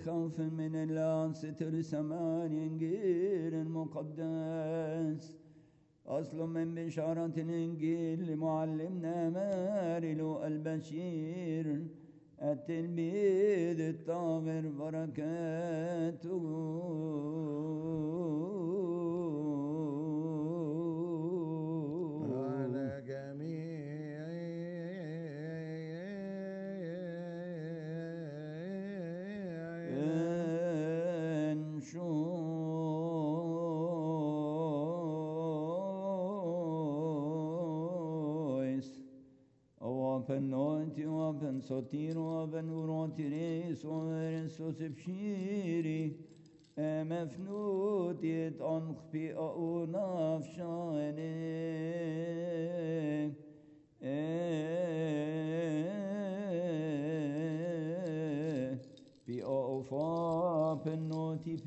خوف من الله ستر سمان إنجيل المقدس. أصل من بشارة الإنجيل لمعلمنا مارلو البشير التلميذ الطاهر بركاته على جميع Penoti och pensotiro och penorotiris och resosepshiri mefnutit ankhpi och nafshane bi ofa penoti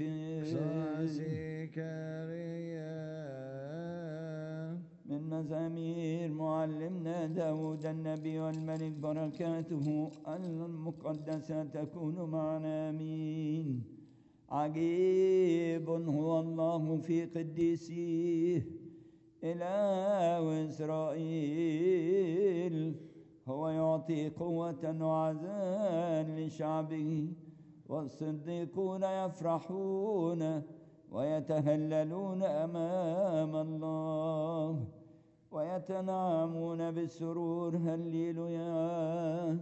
من مزامير معلمنا داود النبي والملك بركاته المقدسة تكون معنا آمين. عجيب هو الله في قديسيه إله إسرائيل، هو يعطي قوة وعزاء لشعبه، والصديقون يفرحون ويتهللون أمام الله ويتنعمون بالسرور. هللويا.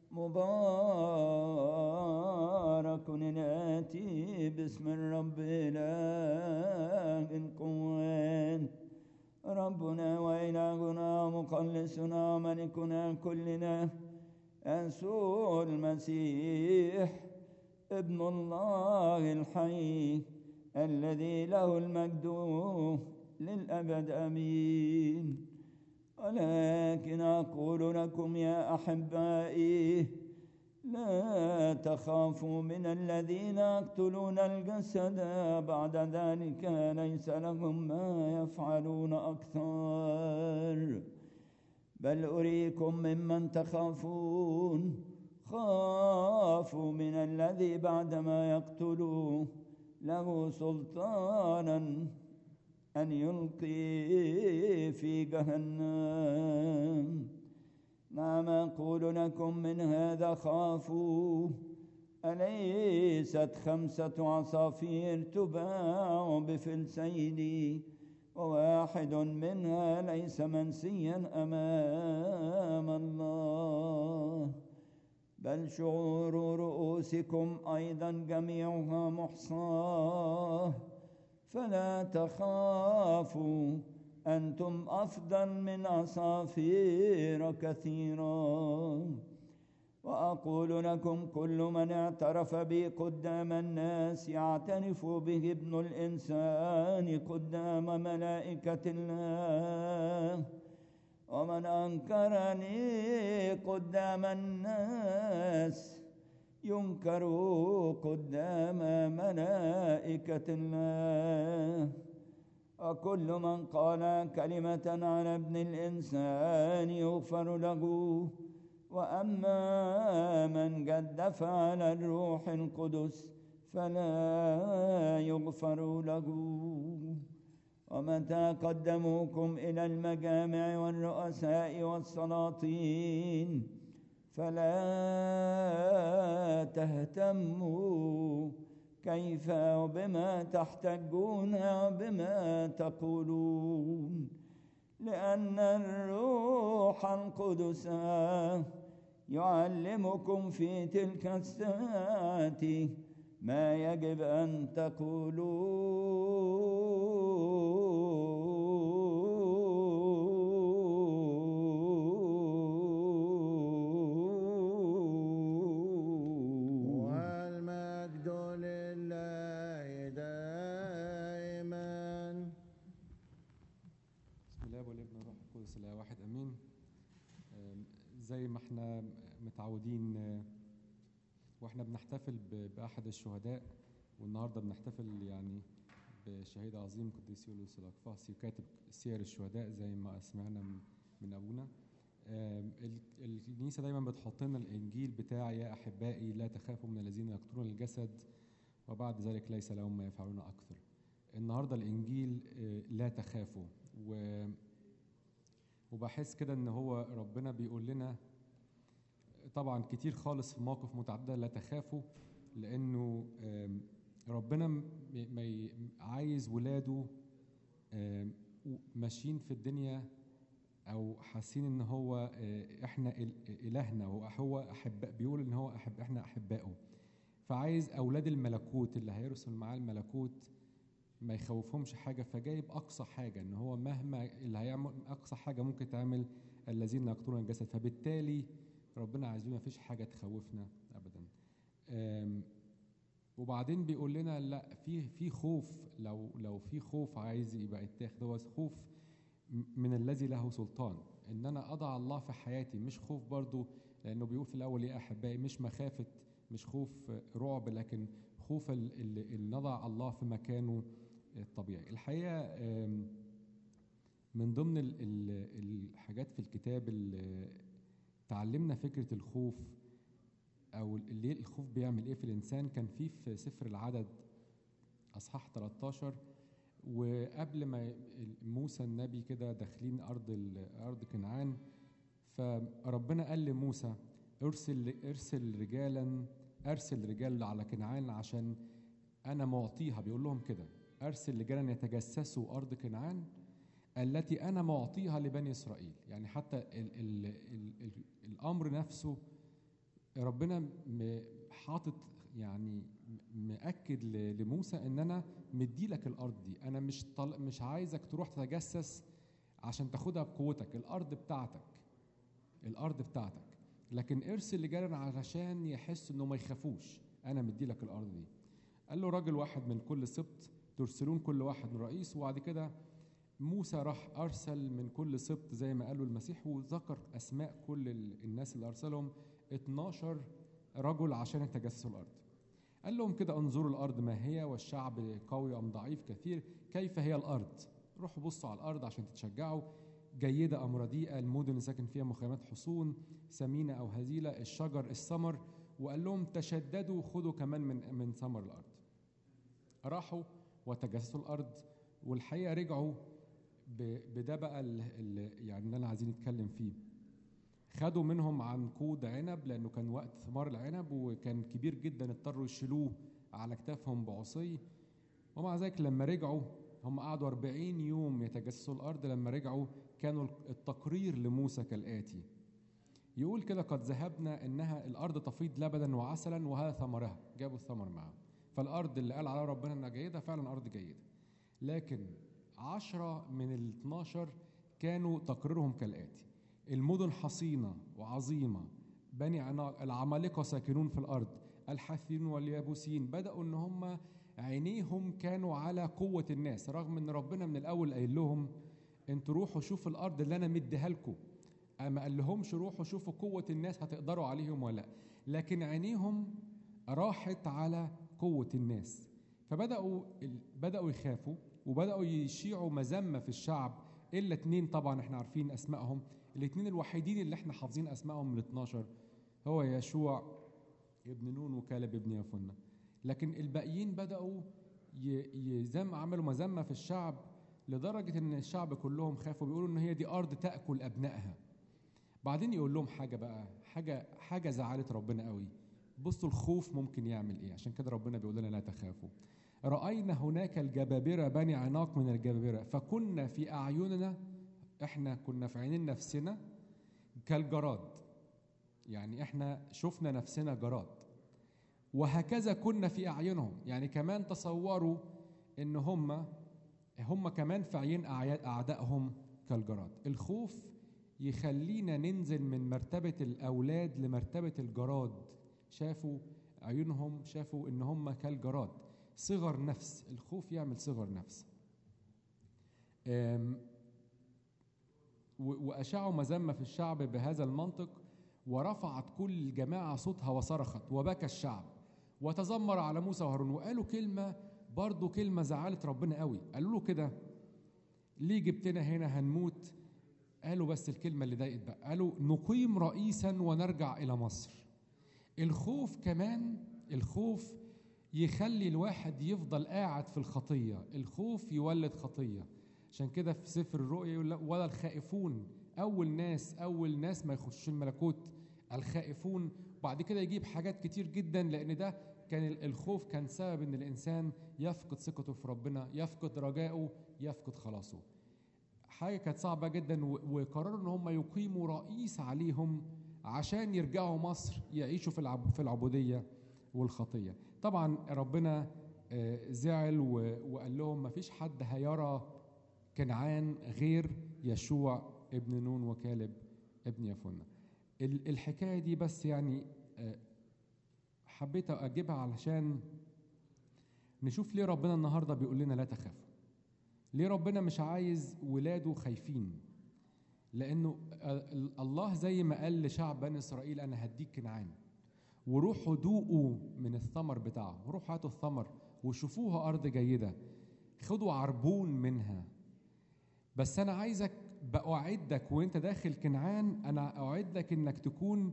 مبارك الآتي باسم الرب إله القوات، ربنا وإلهنا مخلصنا وملكنا كلنا يسوع المسيح ابن الله الحي الذي له المجد للأبد آمين. ولكن أقول لكم يا أحبائي لا تخافوا من الذين يقتلون الجسد، بعد ذلك ليس لهم ما يفعلون أكثر، بل أريكم ممن تخافون. خافوا من الذي بعدما يقتلوا له سلطانا أن يلقي في جهنم. نعم أقول لكم من هذا خافوا. أليست 5 عصافير تباع بفلسين وواحد منها ليس منسيا أمام الله؟ بل شعور رؤوسكم أيضا جميعها محصاة. فلا تخافوا، أنتم أفضل من عصافير كثيرة. وأقول لكم كل من اعترف بي قدام الناس يعترف به ابن الإنسان قدام ملائكة الله. ومن أنكرني قدام الناس ينكر قدام ملائكة الله. وكل من قال كلمة على ابن الإنسان يغفر له، وأما من جدف على الروح القدس فلا يغفر له. ومتى قدموكم إلى المجامع والرؤساء والسلاطين فلا تهتموا كيف وبما تحتجون وبما تقولون، لأن الروح القدس يعلمكم في تلك الساعة ما يجب أن تقولوا. والمجد لله دائما. بسم الله والابن والروح القدس الاله واحد امين. زي ما احنا متعودين واحنا بنحتفل باحد الشهداء، والنهارده بنحتفل يعني بشهيد عظيم قديس يوليوس الأقفاصي كاتب سير الشهداء زي ما سمعنا من ابونا. الكنيسة دايما بتحط لنا الإنجيل بتاع يا أحبائي لا تخافوا من الذين يقتلون الجسد وبعد ذلك ليس لهم ما يفعلون أكثر. النهاردة الإنجيل لا تخافوا، وبحس كده إن هو ربنا بيقول لنا طبعا كتير خالص في مواقف متعددة لا تخافوا، لأنه ربنا عايز ولاده ماشيين في الدنيا او حاسين ان هو احنا الهنا، هو احباء، بيقول ان هو احنا احبائه، فعايز اولاد الملكوت اللي هيرسل معاه الملكوت ما يخوفهمش حاجه، فجايب اقصى حاجه ان هو مهما اللي هيعمل اقصى حاجه ممكن تعمل الذين يقتلون الجسد، فبالتالي ربنا عايزين ما فيش حاجه تخوفنا ابدا. وبعدين بيقول لنا لا، في خوف، لو في خوف عايز يبقى يتاخد، هو خوف من الذي له سلطان، ان انا اضع الله في حياتي، مش خوف برضو، لانه بيقول في الاول يا احبائي مش مخافه، مش خوف رعب، لكن خوف اللي نضع الله في مكانه الطبيعي. الحقيقه من ضمن الحاجات في الكتاب اللي تعلمنا فكره الخوف، او اللي الخوف بيعمل ايه في الانسان، كان في سفر العدد اصحاح 13، وقبل ما موسى النبي كده داخلين ارض كنعان، فربنا قال لموسى ارسل رجال على كنعان عشان انا معطيها، بيقول لهم كده ارسل رجالا يتجسسوا ارض كنعان التي انا معطيها لبني اسرائيل. يعني حتى الامر نفسه ربنا حاطط، يعني مأكد لموسى ان انا مدي لك الارض دي، انا مش عايزك تروح تتجسس عشان تاخدها بقوتك، الارض بتاعتك، لكن ارسل رجالا علشان يحس انه ما يخافوش، انا مدي لك الارض دي. قال له راجل واحد من كل سبط ترسلون كل واحد من رئيس، وبعد كده موسى راح ارسل من كل سبط زي ما قالوا المسيح، وذكر اسماء كل الناس اللي ارسلهم 12 رجل عشان يتجسسوا الارض. قال لهم كده انظروا الارض ما هي، والشعب قوي ام ضعيف كثير، كيف هي الارض؟ روحوا بصوا على الارض عشان تتشجعوا، جيده ام رديئه، المدن اللي ساكن فيها مخيمات حصون، سمينه او هزيله، الشجر الثمر. وقال لهم تشددوا، خذوا كمان من ثمر الارض. راحوا وتجسسوا الارض، والحقيقه رجعوا بده بقى يعني اللي انا عايزين نتكلم فيه. خدوا منهم عنقود عنب، لانه كان وقت ثمار العنب وكان كبير جدا، اضطروا يشيلوه على كتافهم بعصي. ومع ذلك لما رجعوا، هم قعدوا 40 يوم يتجسسوا الارض، لما رجعوا كانوا التقرير لموسى كالاتي، يقول كده قد ذهبنا انها الارض تفيض لبنا وعسلا وهذا ثمرها، جابوا الثمر معاهم. فالارض اللي قال عليها ربنا انها جيده فعلا ارض جيده، لكن 10 من ال 12 كانوا تقريرهم كالاتي: المدن حصينة وعظيمة، بني عناق، العمالقة ساكنون في الأرض، الحاثيين واليابوسيين. بدأوا إن هم عينيهم كانوا على قوة الناس، رغم إن ربنا من الأول قايل لهم أنتوا روحوا شوفوا الأرض اللي أنا مديها لكم، ما قال لهمش روحوا شوفوا قوة الناس هتقدروا عليهم ولا، لكن عينيهم راحت على قوة الناس، فبدأوا يخافوا وبدأوا يشيعوا مذمة في الشعب. إلا 2 طبعا احنا عارفين أسمائهم، الاثنين الوحيدين اللي احنا حافظين اسمائهم من 12 هو يشوع ابن نون وكالب ابن يفنة، لكن الباقيين بدأوا عملوا مذمة في الشعب، لدرجة ان الشعب كلهم خافوا، بيقولوا ان هي دي ارض تأكل ابنائها. بعدين يقول لهم حاجة بقى، حاجة زعلت ربنا قوي. بصوا الخوف ممكن يعمل ايه، عشان كده ربنا بيقول لنا لا تخافوا. رأينا هناك الجبابرة بني عناق من الجبابرة، فكنا في أعيننا، احنا كنا في عينين نفسنا كالجراد، يعني احنا شفنا نفسنا جراد، وهكذا كنا في أعينهم، يعني كمان تصوروا ان هم كمان في عين أعدائهم كالجراد. الخوف يخلينا ننزل من مرتبة الأولاد لمرتبة الجراد، شافوا عيونهم، شافوا ان هم كالجراد، صغر نفس. الخوف يعمل صغر نفس. وأشاعوا مذمة في الشعب بهذا المنطق، ورفعت كل جماعة صوتها وصرخت، وبكى الشعب وتذمر على موسى وهارون. وقالوا كلمة برضو، كلمة زعلت ربنا قوي، قالوا له كده: ليه جبتنا هنا هنموت قالوا بس الكلمة اللي ضايقت بقى، قالوا نقيم رئيسا ونرجع إلى مصر. الخوف كمان، الخوف يخلي الواحد يفضل قاعد في الخطية، الخوف يولد خطية. عشان كده في سفر الرؤيا يقول ولا الخائفون، أول ناس ما يخشوا الملكوت الخائفون. بعد كده يجيب حاجات كتير جدا، لأن ده كان الخوف كان سبب إن الإنسان يفقد ثقته في ربنا، يفقد رجائه، يفقد خلاصه. حاجة كانت صعبة جدا، وقرروا إن هم يقيموا رئيس عليهم عشان يرجعوا مصر يعيشوا في العبودية والخطية. طبعا ربنا زعل وقال لهم مفيش حد هيرى كنعان غير يشوع ابن نون وكالب ابن يفنة. الحكاية دي بس يعني حبيت أجيبها علشان نشوف ليه ربنا النهاردة بيقول لنا لا تخافوا. ليه ربنا مش عايز ولاده خايفين؟ لأنه الله زي ما قال لشعب بني إسرائيل أنا هديك كنعان، وروحوا دوقوا من الثمر بتاعه، روحوا هاتوا الثمر وشوفوها أرض جيدة، خدوا عربون منها. بس أنا عايزك بأعدك وأنت داخل كنعان، أنا أعدك إنك تكون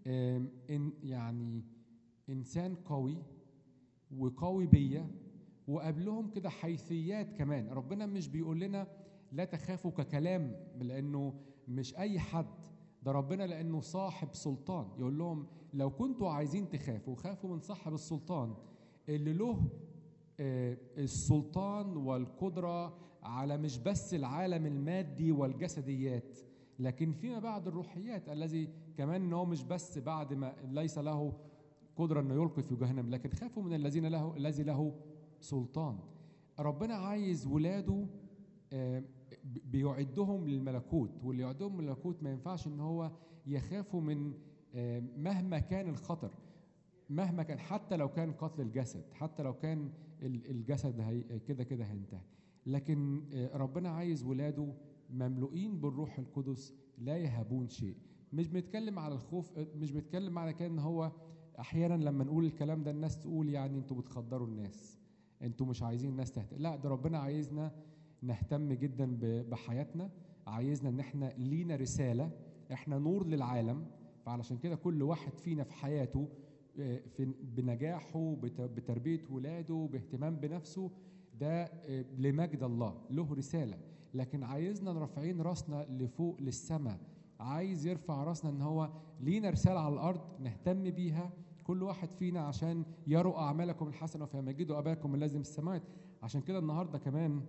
يعني إنسان قوي وقوي بيا، وقبلهم كده حيثيات كمان. ربنا مش بيقول لنا لا تخافوا ككلام، لأنه مش أي حد، ده ربنا لأنه صاحب سلطان. يقول لهم لو كنتوا عايزين تخافوا، خافوا من صاحب السلطان اللي له السلطان والقدرة على مش بس العالم المادي والجسديات، لكن فيما بعد الروحيات، الذي كمان إنه مش بس بعد ما ليس له قدرة إنه يلقي في جهنم، لكن خافوا من الذي له سلطان. ربنا عايز ولاده بيعدهم للملكوت، واللي يعدهم للملكوت ما ينفعش إن هو يخافوا من مهما كان الخطر، مهما كان، حتى لو كان قتل الجسد، حتى لو كان الجسد كده هينتهي. لكن ربنا عايز ولاده مملوئين بالروح القدس لا يهابون شيء. مش بنتكلم على الخوف، مش بنتكلم على كان هو احيانا لما نقول الكلام ده الناس تقول يعني انتوا بتخدروا الناس، انتوا مش عايزين الناس تهتم. لا، ده ربنا عايزنا نهتم جدا بحياتنا، عايزنا ان احنا لينا رسالة، احنا نور للعالم. فعلشان كده كل واحد فينا في حياته بنجاحه، بتربية ولاده، باهتمام بنفسه، ده لمجد الله، له رسالة. لكن عايزنا رافعين راسنا لفوق للسماء، عايز يرفع راسنا ان هو لينا رسالة على الارض نهتم بيها كل واحد فينا، عشان يروا اعمالكم الحسنة فيمجدوا اباكم الذي في السماوات. عشان كده النهارده كمان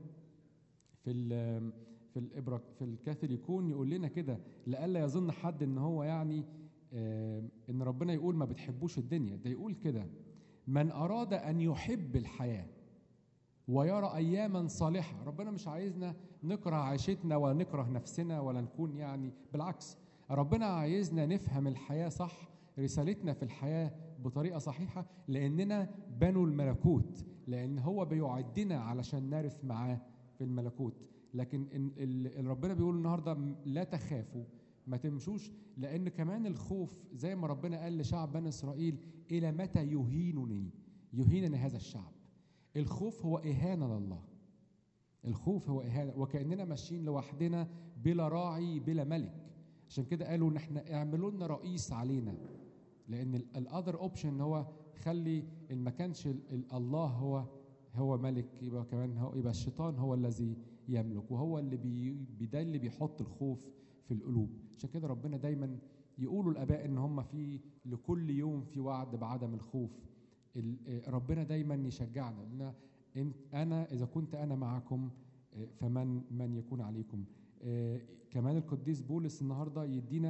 في الكاثوليكون يقول لنا كده، لئلا يظن حد ان هو يعني ان ربنا يقول ما بتحبوش الدنيا. ده يقول كده من اراد ان يحب الحياة ويرى اياما صالحة. ربنا مش عايزنا نكره عيشتنا ولا نكره نفسنا ولا نكون يعني، بالعكس ربنا عايزنا نفهم الحياة صح، رسالتنا في الحياة بطريقة صحيحة، لأننا بنو الملكوت، لأن هو بيعدنا علشان نعرف معاه في الملكوت. لكن ربنا بيقول النهاردة لا تخافوا، ما تمشوش، لأن كمان الخوف زي ما ربنا قال لشعب بني إسرائيل إلى متى يهينني هذا الشعب. الخوف هو إهانة لله، الخوف هو إهانة، وكأننا ماشيين لوحدنا بلا راعي بلا ملك. عشان كده قالوا ان احنا اعملوا لنا رئيس علينا، لان الاذر اوبشن هو خلي ان ما كانش الله هو ملك، يبقى كمان يبقى الشيطان هو الذي يملك، وهو اللي بيحط الخوف في القلوب. عشان كده ربنا دايما يقولوا الاباء ان هم في لكل يوم في وعد بعدم الخوف. ربنا دايما يشجعنا، انا اذا كنت انا معكم فمن يكون عليكم. كمان القديس بولس النهارده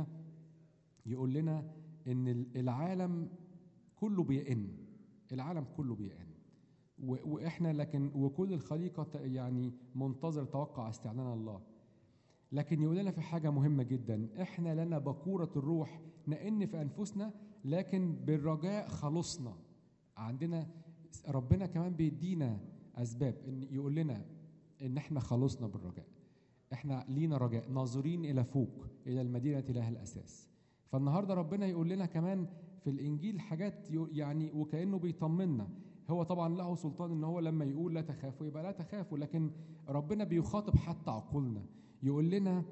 يقول لنا ان العالم كله بيئن، العالم كله بيئن، واحنا لكن وكل الخليقه يعني منتظر توقع استعلان الله. لكن يقول لنا في حاجه مهمه جدا، احنا لنا بكوره الروح نئن في انفسنا، لكن بالرجاء خلصنا. عندنا ربنا كمان بيدينا اسباب ان يقول لنا ان احنا خلصنا بالرجاء، احنا لينا رجاء ناظرين الى فوق الى المدينه اله الاساس. فالنهارده ربنا يقول لنا كمان في الانجيل حاجات يعني وكانه بيطمنا. هو طبعا له سلطان ان هو لما يقول لا تخافوا يبقى لا تخافوا، لكن ربنا بيخاطب حتى عقولنا، يقول لنا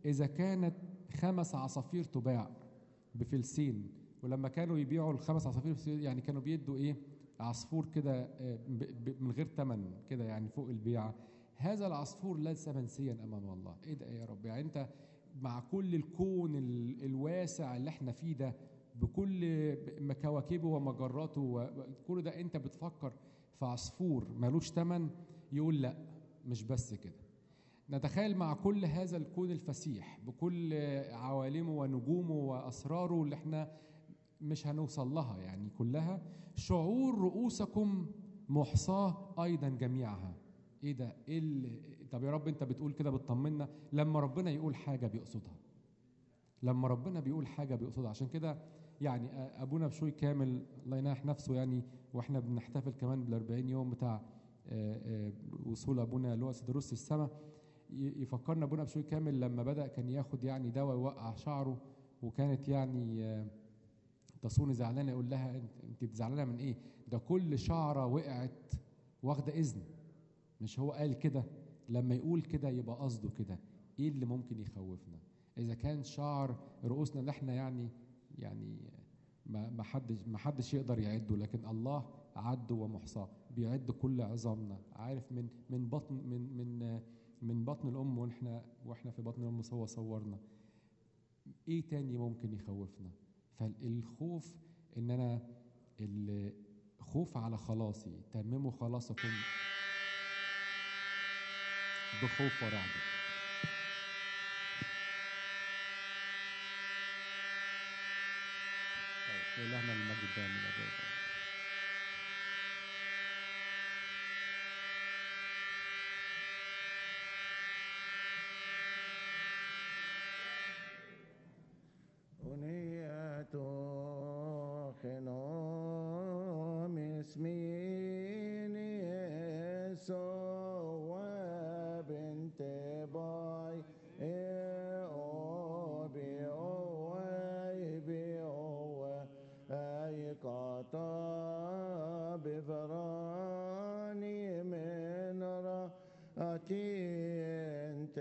إذا كانت 5 عصافير تباع بفلسين، ولما كانوا يبيعوا ال5 عصافير يعني كانوا بيدوا إيه؟ عصفور كده من غير ثمن كده يعني فوق البيعة. هذا العصفور ليس منسيا أمام الله. إيه ده يا رب؟ يعني أنت مع كل الكون الواسع اللي احنا فيه ده، بكل كواكبه ومجراته وكل ده، أنت بتفكر في عصفور مالوش ثمن؟ يقول لا، مش بس كده. نتخيل مع كل هذا الكون الفسيح بكل عوالمه ونجومه وأسراره اللي احنا مش هنوصل لها يعني كلها، شعور رؤوسكم محصاة أيضا جميعها. إيه ده؟ طب يا رب أنت بتقول كده بتطمنا. لما ربنا يقول حاجة بيقصدها، لما ربنا بيقول حاجة بيقصدها. عشان كده يعني أبونا بشوي كامل الله يناح نفسه يعني، وإحنا بنحتفل كمان بال40 يوم بتاع وصول أبونا لوقا سيدروس السماء، يفكرنا أبونا بشوي كامل لما بدأ كان ياخد يعني دواء يوقع شعره، وكانت يعني تصوني زعلانة، يقول لها انت زعلانة من ايه؟ ده كل شعرة وقعت واخدة إذن. مش هو قال كده؟ لما يقول كده يبقى قصده كده. ايه اللي ممكن يخوفنا اذا كان شعر رؤوسنا اللي احنا يعني ما حدش يقدر يعده، لكن الله عده ومحصاه، بيعد كل عظامنا، عارف من بطن من بطن الام واحنا في بطن الام هو صورنا. ايه تاني ممكن يخوفنا؟ فالخوف ان انا الخوف على خلاصي، تمموا خلاصكم بخوف ورعب. إلهنا المجد دائما أبدا. أنية خنام اسمين يسوع بنت باي أوبي أوي بي أوي أي قطع بفراني من رأتي انت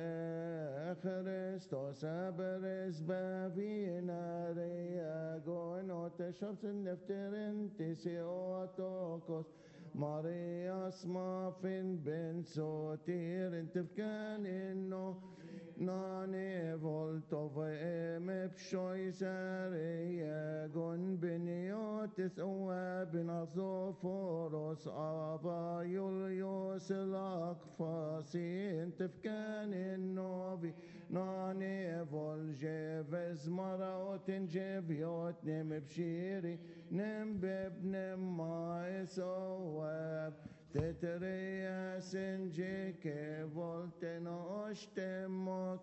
بخريستوس أبرز بابينا رياغون وتشربت النفترين تسيوتوكوس ماريا اسما فين بن سوتير انت فكان انه ناني فولتو فإم بشوي سارياغون بنيوتس بن أصوفوروس أبا يوليوس الأقفاصي انت فكان النوبي ناني فول جيفز مراوت جيفيوت نم بشيري نم ببنم ما يسواب تتريا سنجيك فولتن أشتمك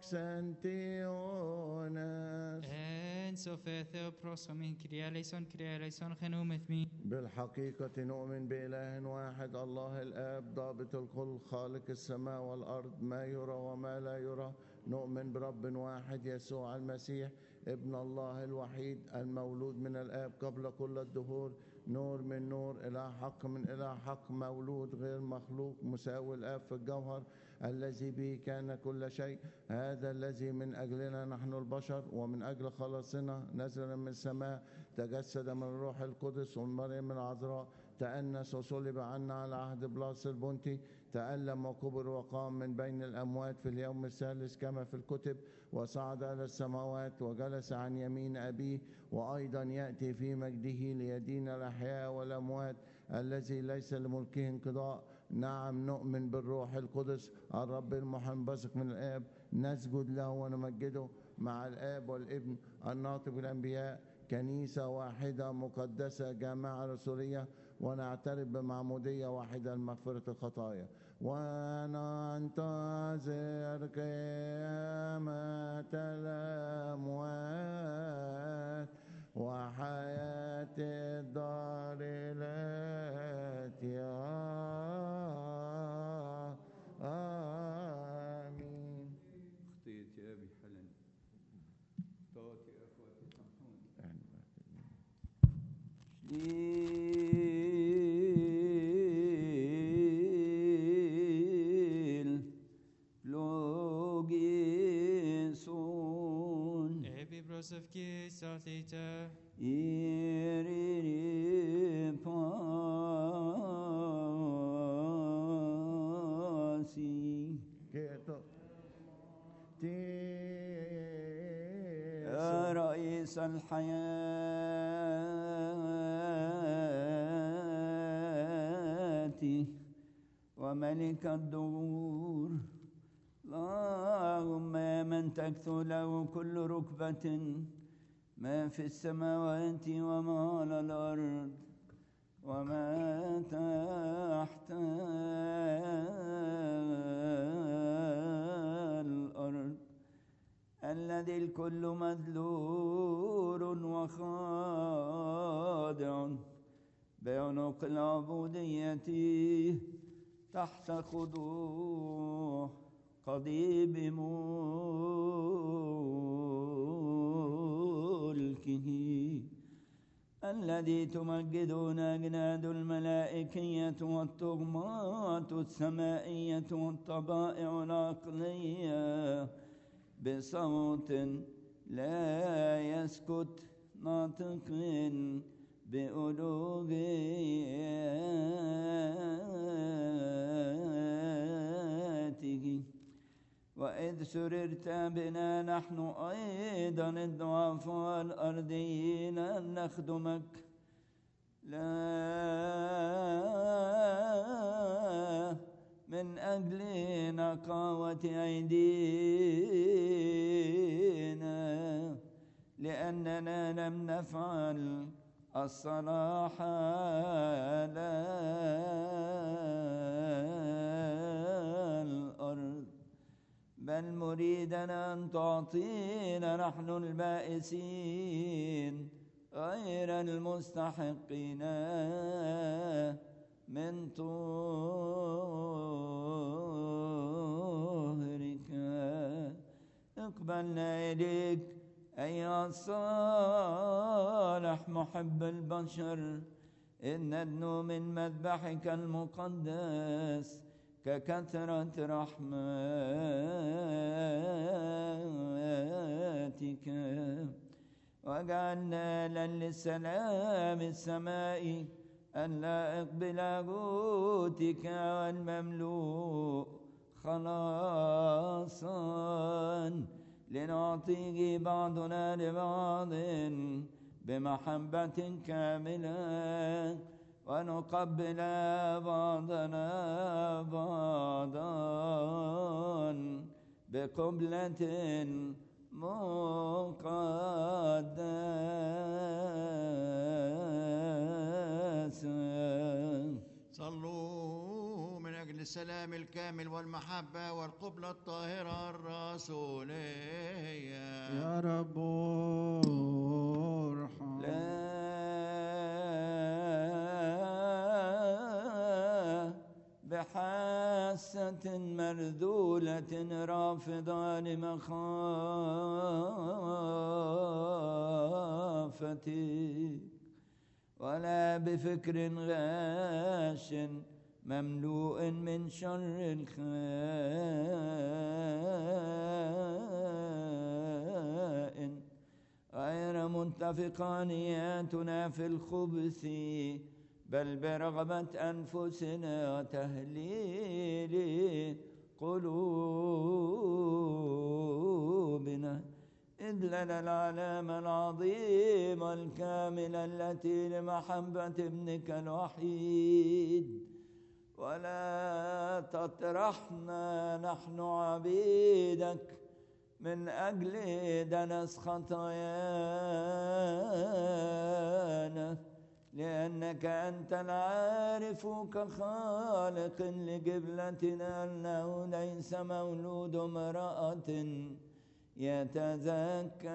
سنتيونس En sofetheo prosomin كرياليسون خنومثمي. بالحقيقة نؤمن بإله واحد الله الآب ضابط الكل خالق السماء والأرض ما يرى وما لا يرى. نؤمن برب واحد يسوع المسيح ابن الله الوحيد المولود من الآب قبل كل الدهور، نور من نور، إله حق من إله حق، مولود غير مخلوق، مساوي الآب في الجوهر، الذي به كان كل شيء. هذا الذي من أجلنا نحن البشر ومن أجل خلاصنا نزل من السماء، تجسد من الروح القدس ومن مريم العذراء، تأنس وصلب عنا على عهد بلاس البنطي، تألم وكبر وقام من بين الأموات في اليوم الثالث كما في الكتب، وصعد إلى السماوات وجلس عن يمين أبيه، وأيضا يأتي في مجده ليدين الأحياء والأموات، الذي ليس لملكه انقضاء. نعم نؤمن بالروح القدس الرب المنبثق من الآب، نسجد له ونمجده مع الآب والابن الناطق بالأنبياء، كنيسة واحدة مقدسة جامعة رسولية، ونعترف بمعمودية واحدة لمغفرة الخطايا، وننتظر قيامة الأموات وحياة الدار التي آمين. اختيت يا أبي حلن طاطي أخواتي سامحوني. شليل فلوجي Iriri pasi كيتو تيسو يا رئيس الحياة وملك الدهور اللهم يا من تكثو له كل ركبة ما في السماوات وما على الأرض وما تحت الأرض الذي الكل مذلول وخاضع بعنق العبودية تحت خضوع قضيب ملكه الذي تمجدون أجناد الملائكية والطغمات السمائية والطبائع العقلية بصوت لا يسكت ناطق بألوهيته وإذ سررت بنا نحن أيضا الضعفاء الأرضيين أن نخدمك لا من أجل نقاوة أيدينا لأننا لم نفعل الصلاح على الأرض بل مريدنا أن تعطينا نحن البائسين غير المستحقين من طهرك اقبلنا إليك أيها الصالح محب البشر إن ندنو من مذبحك المقدس ككثرة رحمتك واجعلنا للسلام السمائي اللائق بلاهوتك والمملوء خلاصا لنعطيه بعضنا لبعض بمحبة كاملة ونقبل بعضنا بعضا بقبلة مقدسة. صلوا من أجل السلام الكامل والمحبة والقبلة الطاهرة الرسولية. يا رب ارحم. لا بحاسة مرذولة رافضة لمخافتك ولا بفكر غاش مملوء من شر الخائن غير متفقا نياتنا في الخبث بل برغبة أنفسنا وتهليل قلوبنا إذ لنا العلامة العظيمة الكاملة التي لمحبة ابنك الوحيد ولا تطرحنا نحن عبيدك من أجل دنس خطايانا لأنك أنت العارف كخالق لجبلتنا أنه ليس مولود امرأة يتزكى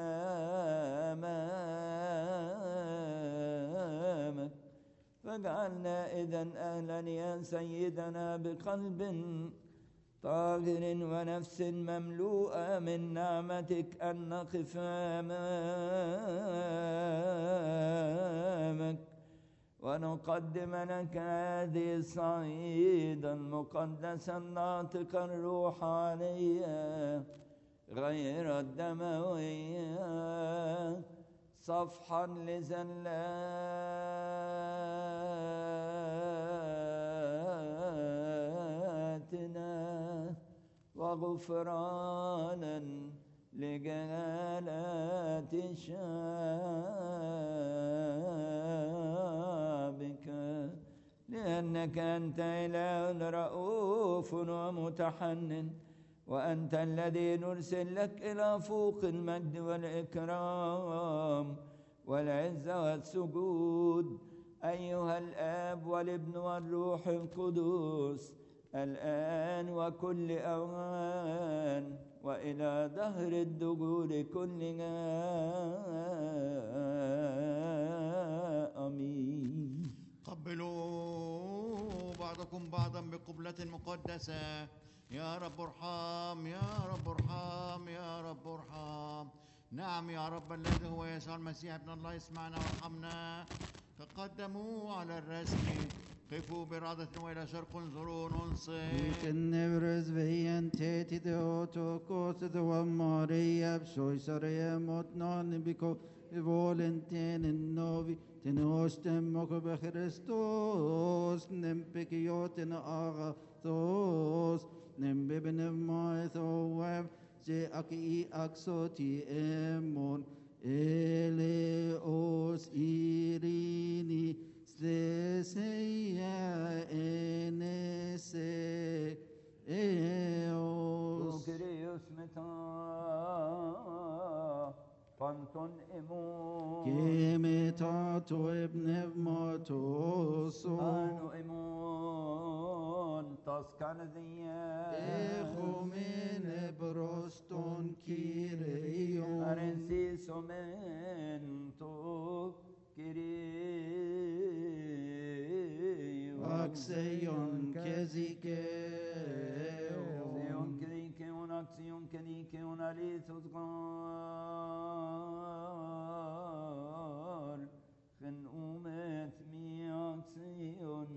أمامك فاجعلنا إذن أهلا يا سيدنا بقلب طاهر ونفس مملوءة من نعمتك أن نقف أمامك ونقدم لك هذه الصعيدا المقدسا ناطقا الروح عليها غير الدموية صفحا لزلاتنا وغفرانا لجلالات شعبك، لأنك أنت إله رؤوف ومتحنن، وأنت الذي نرسل لك إلى فوق المجد والإكرام والعزة والسجود أيها الآب والابن والروح القدس، الآن وكل أوان وإلى دهر الدهور كلها، آمين. قبلوا بعضكم بعضا بقبلة مقدسة. يا رب ارحم، يا رب ارحم، يا رب ارحم. نعم يا رب الذي هو يسوع المسيح ابن الله، اسمعنا وارحمنا. تقدموا على الرسم، قفوا برادة وإلى شرق انظروا ننصت. Vilken överensvejentitet i återkorset och Maria besöksare mot någon biko volenten novi ten ostem och be Kristus nempek joten agathos nembe benemoethoev je aki aksoti emon eleos irini Sleseia enese eos. Kyrios meta panton imon Kemetato ebnevmatoso. anu imon taskan diya Echomene broston kireion. arensis omento Kyrios Axeion kezikeon. Zion Kyrion axion Kyrion alithos gar Fen umet mi axion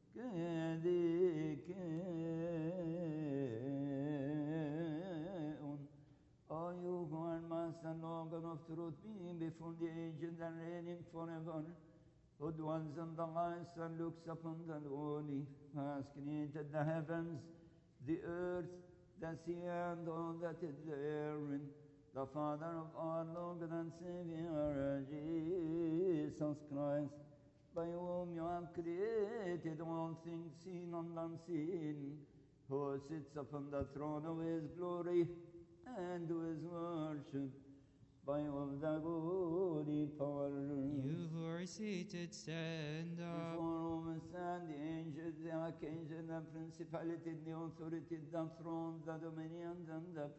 Kyrion. O you who are master Lord of truth, being before the ages and reigning forever, who dwells in the heights and looks upon the lowly, has created the heavens, the earth, the sea, and all that is therein, the Father of our Lord and Savior, Jesus Christ, by whom you have created all things seen and unseen, who sits upon the throne of his glory, and who is worshipped by all the glory power. You who are seated, stand up. Before whom stand the angels, the archangels, the principalities, the authorities, the thrones, the dominions, and the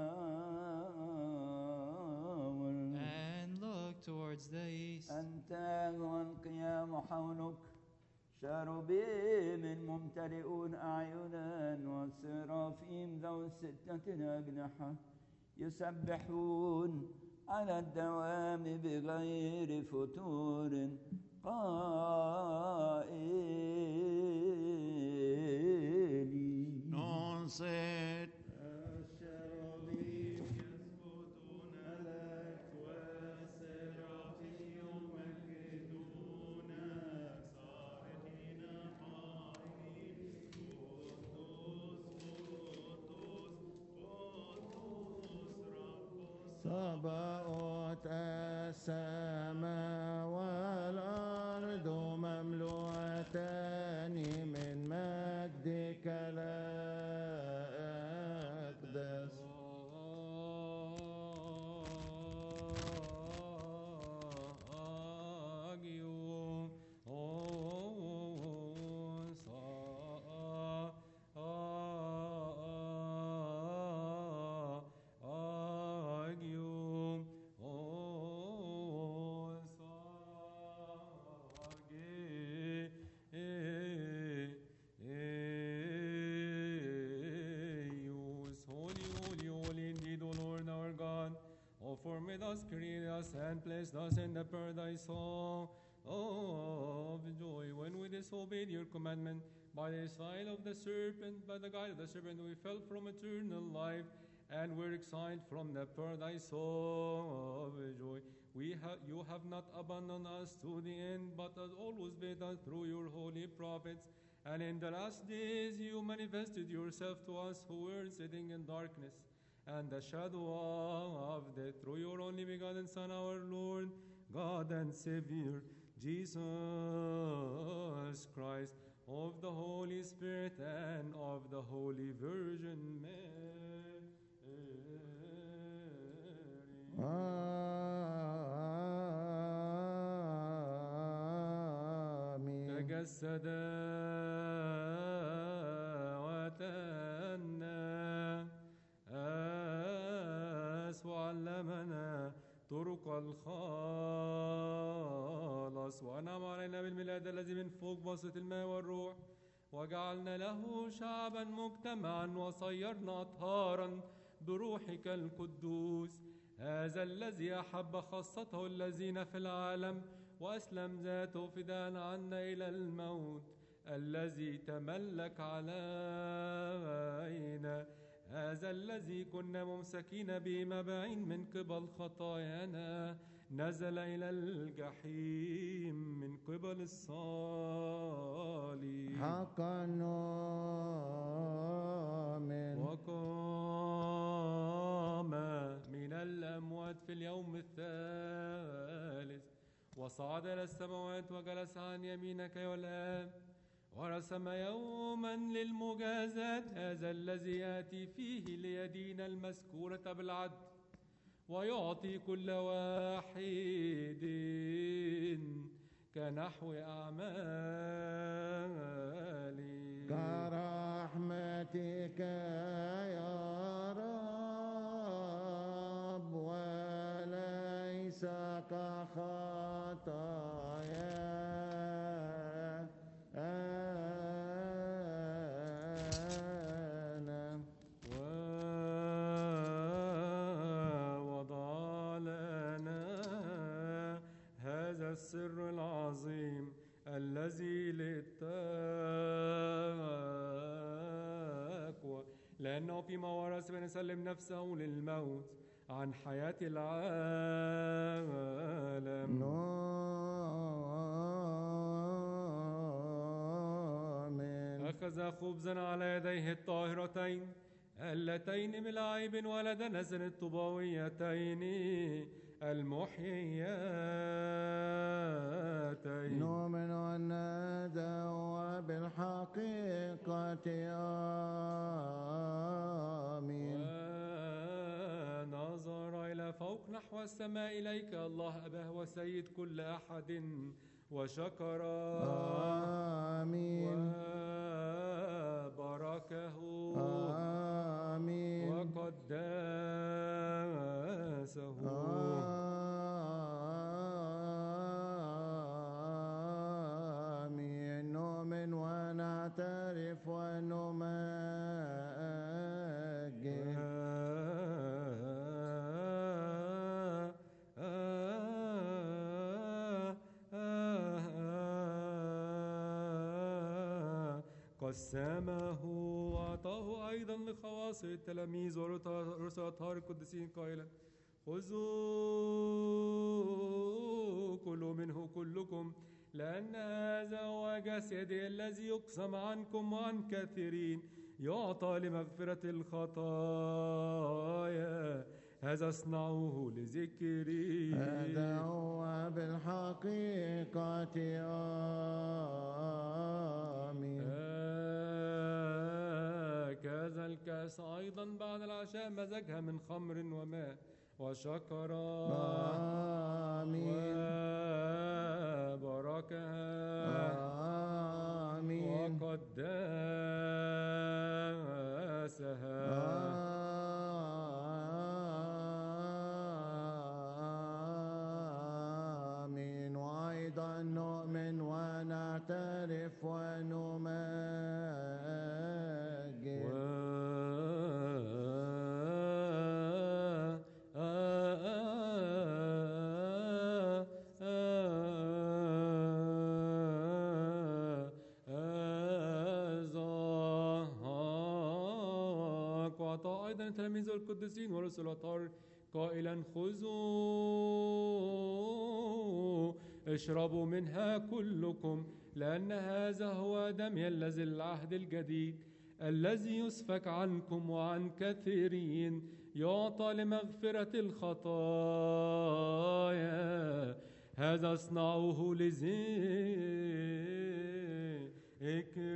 power. And look towards the east. أنت والقيام حولك شاربين ممتلئون أعينا والسرافيم ذو 6 أجنحة يسبحون على الدوام بغير فتور قائلين ننصت. صبأت السماء والأرض مملوءتان من مجدك الأقدس. Formed us, created us, and placed us in the paradise of joy. When we disobeyed your commandment, by the side of the serpent, by the guide of the serpent, we fell from eternal life, and were exiled from the paradise of joy. You have not abandoned us to the end, but has always been us through your holy prophets. And in the last days you manifested yourself to us who were sitting in darkness and the shadow of death, through your only begotten Son, our Lord, God and Savior, Jesus Christ, of the Holy Spirit and of the Holy Virgin Mary. آمين. تجسد وتأنى وعلمنا طرق الخلاص، وأنعم علينا بالميلاد الذي من فوق بسط الماء والروح، وجعلنا له شعبا مجتمعا وصيرنا أطهارا بروحك القدوس. هذا الذي أحب خاصته الذين في العالم وأسلم ذاته فداء عنا إلى الموت، الذي تملك علينا. هذا الذي كنا ممسكين به مباعين من قبل خطايانا نزل إلى الجحيم من قبل الصليب. حقا نؤمن. وقام من الأموات في اليوم الثالث وصعد إلى السماوات وجلس عن يمينك يا الآب، ورسم يوما للمجازاة. هذا الذي يأتي فيه ليدين المذكورة بالعدل ويعطي كل واحد كنحو أعماله. كرحمتك يا رب وليس كخطايانا. ووضع لنا هذا السر العظيم الذي للتقوى، لأنه فيما ورث بنسلم نفسه للموت عن حياة العالم. نؤمن. أخذ خبزا على يديه الطاهرتين اللتين بلا عيب ولد نزل الطباويتين المحييتين. نؤمن أن هذا هو بالحقيقة. آمين. ونظر إلى فوق نحو السماء إليك الله أباه وسيد كل أحد وشكر. آمين. وباركه. آمين. وقدسه. آمين. نؤمن ونعترف ونمجد. قسمه وأعطاه أيضا لخواص التلاميذ ورسل أطهار القديسين قائلا: خذوا كلوا منه كلكم، لأن هذا هو جسدي الذي يقسم عنكم وعن كثيرين يعطى لمغفرة الخطايا. هذا اصنعوه لذكري. هذا هو بالحقيقة. آمين. هكذا الكأس أيضا بعد العشاء مزجها من خمر وماء وشكر. آمين. وباركها. آمين. وقدسها. آمين. وأيضا نؤمن ونعترف ونمجد. وأعطى أيضا التلاميذ القديسين ورسل الأطهار قائلا خذوا اشربوا منها كلكم، لأن هذا هو دمي الذي العهد الجديد الذي يسفك عنكم وعن كثيرين يعطى لمغفرة الخطايا. هذا اصنعوه لذكري.